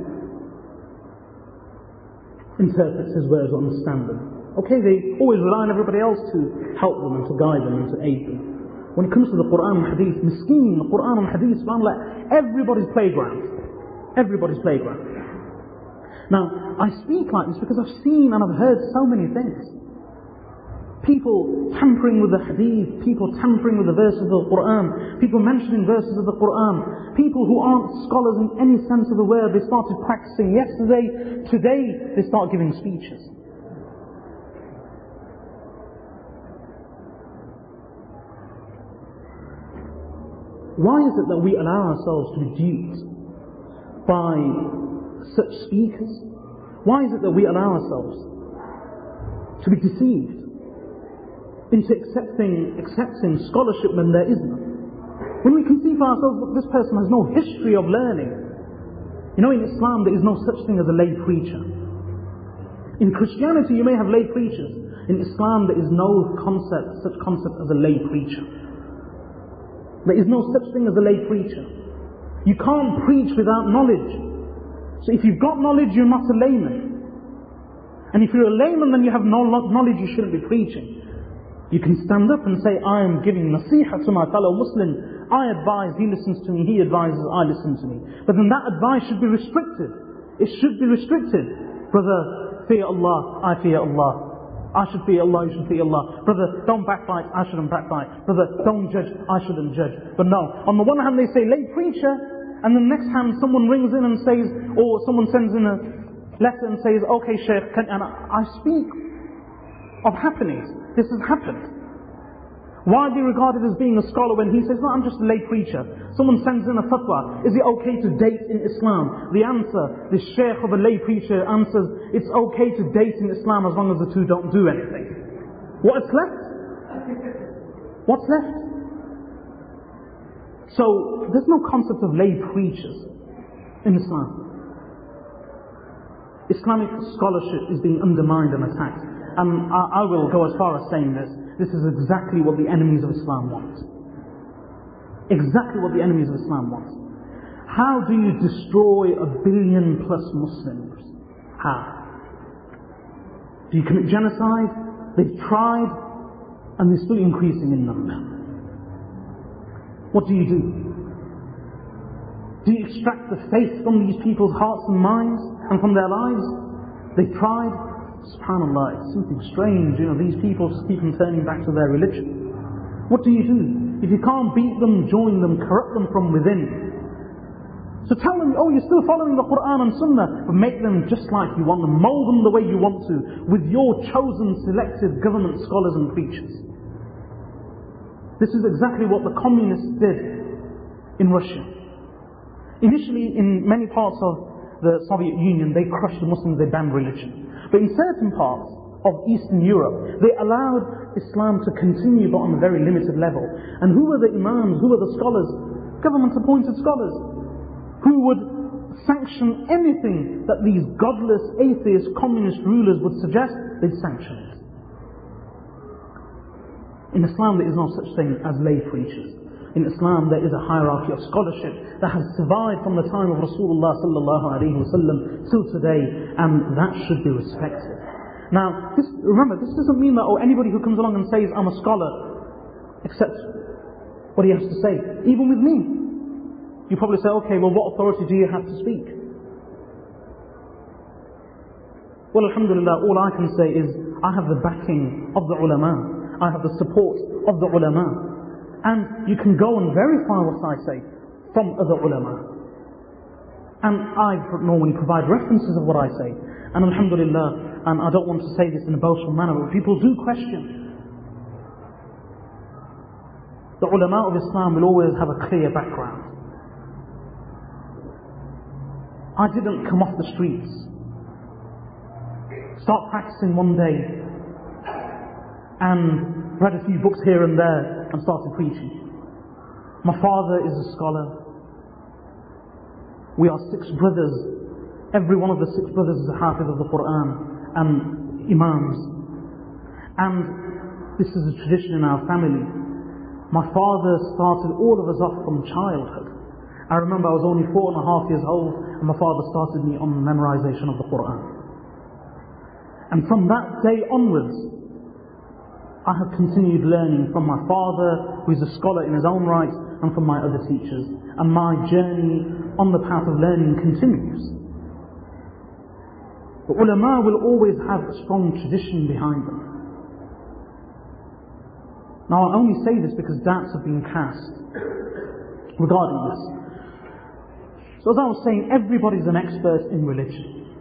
Speaker 1: interpret his words or understand them. Okay, they always rely on everybody else to help them and to guide them and to aid them. When it comes to the Quran and Hadith, miskeen, the Quran and Hadith, subhanAllah, everybody's playground. Everybody's playground. Now, I speak like this because I've seen and I've heard so many things. People tampering with the hadith, people tampering with the verses of the Qur'an, people mentioning verses of the Qur'an, people who aren't scholars in any sense of the word, they started practicing yesterday, today they start giving speeches. Why is it that we allow ourselves to be duped by such speakers? Why is it that we allow ourselves to be deceived into accepting scholarship when there is none? When we can see for ourselves that this person has no history of learning. You know, in Islam there is no such thing as a lay preacher. In Christianity you may have lay preachers. In Islam there is no such concept as a lay preacher. There is no such thing as a lay preacher. You can't preach without knowledge. So if you've got knowledge, you're not a layman. And if you're a layman, then you have no knowledge, you shouldn't be preaching. You can stand up and say, I am giving nasiha to my fellow Muslim. I advise, he listens to me, he advises, I listen to me. But then that advice should be restricted. It should be restricted. Brother, fear Allah, I fear Allah. I should fear Allah, you should fear Allah. Brother, don't backbite, I shouldn't backbite. Brother, don't judge, I shouldn't judge. But no, on the one hand they say lay preacher, and the next hand someone rings in and says, or someone sends in a letter and says, okay Shaykh, and I speak of happenings. This has happened. Why be regarded as being a scholar when he says, no, I'm just a lay preacher? Someone sends in a fatwa, is it okay to date in Islam? The answer, the shaykh of a lay preacher answers, it's okay to date in Islam as long as the two don't do anything. What's left? What's left? So, there's no concept of lay preachers in Islam. Islamic scholarship is being undermined and attacked. And I will go as far as saying this. This is exactly what the enemies of Islam want. Exactly what the enemies of Islam want. How do you destroy 1 billion plus Muslims? How? Do you commit genocide? They've tried, and they're still increasing in number. What do? Do you extract the faith from these people's hearts and minds, and from their lives? They've tried. SubhanAllah, it's something strange, these people keep on turning back to their religion. What do? If you can't beat them, join them, corrupt them from within. So tell them, oh, you're still following the Qur'an and Sunnah, but make them just like you want them, mould them the way you want to, with your chosen, selected government scholars and preachers. This is exactly what the communists did in Russia. Initially, in many parts of the Soviet Union, they crushed the Muslims, they banned religion. But in certain parts of Eastern Europe, they allowed Islam to continue, but on a very limited level. And who were the imams, who were the scholars? Government-appointed scholars, who would sanction anything that these godless, atheist, communist rulers would suggest, they'd sanction it. In Islam, there is no such thing as lay preachers. In Islam, there is a hierarchy of scholarship that has survived from the time of Rasulullah sallallahu alaihi wasallam till today, and that should be respected. Now, remember, this doesn't mean that anybody who comes along and says, I'm a scholar, accepts what he has to say. Even with me, you probably say, okay, well, what authority do you have to speak? Well, alhamdulillah, all I can say is, I have the backing of the ulama. I have the support of the ulama. And you can go and verify what I say from other ulama. And I normally provide references of what I say. And alhamdulillah, and I don't want to say this in a boastful manner, but people do question. The ulama of Islam will always have a clear background. I didn't come off the streets, start practicing one day, and read a few books here and there, and started preaching. My father is a scholar. We are 6 brothers. Every one of the 6 brothers is a hafiz of the Qur'an and imams. And this is a tradition in our family. My father started all of us off from childhood. I remember I was only 4.5 years old, and my father started me on the memorization of the Qur'an. And from that day onwards, I have continued learning from my father, who is a scholar in his own right, and from my other teachers. And my journey on the path of learning continues. The ulama will always have a strong tradition behind them. Now I only say this because doubts have been cast regarding this. So as I was saying, everybody's an expert in religion.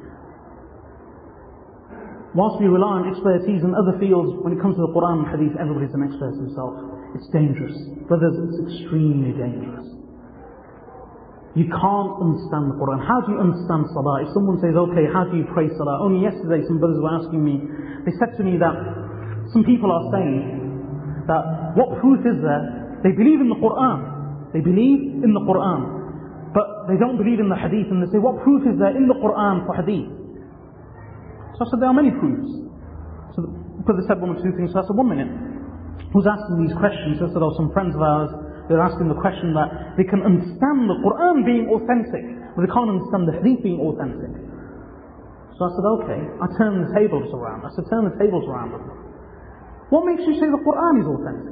Speaker 1: Whilst we rely on expertise in other fields, when it comes to the Quran and Hadith, everybody's an expert himself. It's dangerous. Brothers, it's extremely dangerous. You can't understand the Quran. How do you understand Salah? If someone says, okay, how do you pray Salah? Only yesterday some brothers were asking me, they said to me that some people are saying that what proof is there? They believe in the Quran. They believe in the Quran. But they don't believe in the Hadith. And they say, what proof is there in the Quran for Hadith? So I said, there are many proofs. So the brother said one or two things. So I said, 1 minute. Who's asking these questions? I said, oh, some friends of ours. They're asking the question that they can understand the Quran being authentic, but they can't understand the Hadith being authentic. So I said, okay. I turned the tables around. I said, turn the tables around. What makes you say the Quran is authentic?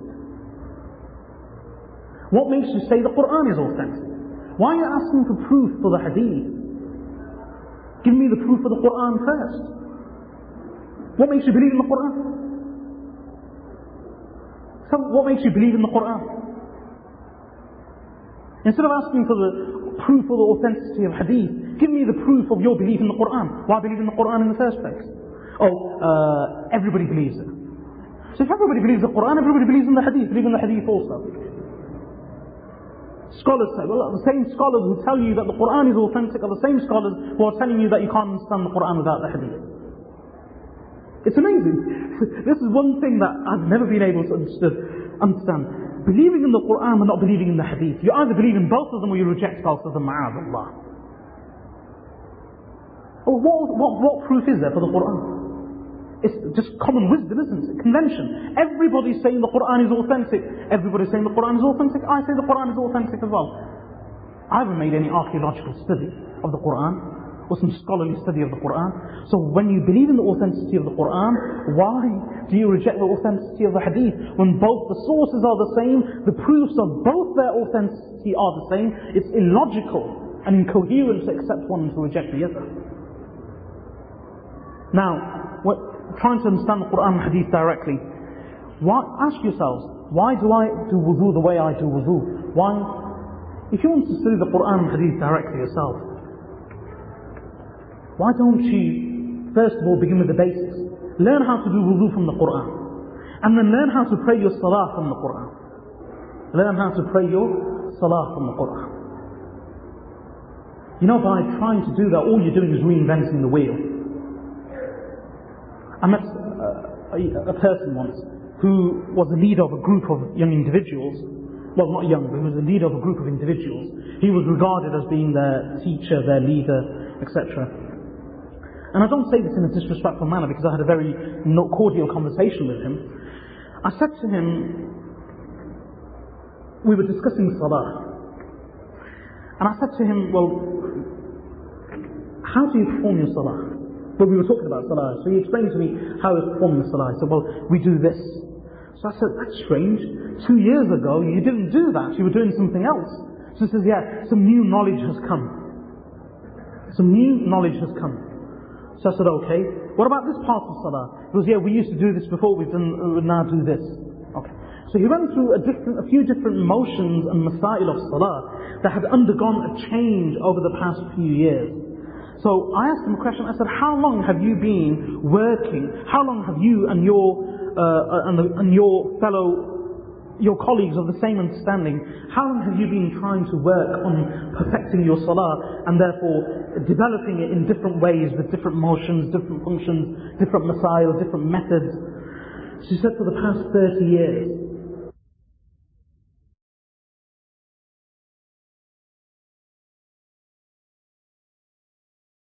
Speaker 1: What makes you say the Quran is authentic? Why are you asking for proof for the Hadith? Give me the proof for the Quran first. What makes you believe in the Quran? So what makes you believe in the Quran? Instead of asking for the proof or the authenticity of Hadith, give me the proof of your belief in the Quran. Why believe in the Quran in the first place? Oh, everybody believes it. So if everybody believes the Quran, everybody believes in the Hadith. Believe in the Hadith also. Scholars say, well, the same scholars who tell you that the Quran is authentic are the same scholars who are telling you that you can't understand the Quran without the Hadith. It's amazing. This is one thing that I've never been able to understand. Believing in the Quran and not believing in the Hadith. You either believe in both of them or you reject both of them, ma'adallah. Oh, what proof is there for the Quran? It's just common wisdom, isn't it? Convention. Everybody's saying the Quran is authentic. Everybody's saying the Quran is authentic. I say the Quran is authentic as well. I haven't made any archaeological study of the Quran or some scholarly study of the Quran. So when you believe in the authenticity of the Quran, why do you reject the authenticity of the Hadith? When both the sources are the same, the proofs of both their authenticity are the same, it's illogical and incoherent to accept one and to reject the other. Now, trying to understand the Quran and Hadith directly, ask yourselves, why do I do wudu the way I do wudu? Why? If you want to study the Quran and Hadith directly yourself, why don't you, first of all, begin with the basics? Learn how to do wudu from the Quran. And then learn how to pray your salah from the Quran. Learn how to pray your salah from the Quran. You know, by trying to do that, all you're doing is reinventing the wheel. I met a person once who was the leader of a group of young individuals. Well, not young, but he was the leader of a group of individuals. He was regarded as being their teacher, their leader, etc. And I don't say this in a disrespectful manner because I had a very cordial conversation with him. I said to him, we were discussing salah. And I said to him, well, how do you perform your salah? Well, we were talking about salah. So he explained to me how he performed the salah. I said, well, we do this. So I said, that's strange. 2 years ago, you didn't do that. You were doing something else. So he says, yeah, some new knowledge has come. Some new knowledge has come. So I said, okay, what about this part of salah? He goes, yeah, we used to do this before, we now do this. Okay. So he went through a few different motions and masail of salah that had undergone a change over the past few years. So I asked him a question, I said, how long have you been working? How long have you and your colleagues of the same understanding, how long have you been trying to work on perfecting your salah and therefore developing it in different ways with different motions, different functions, different masail, different methods? She said, for the past 30 years.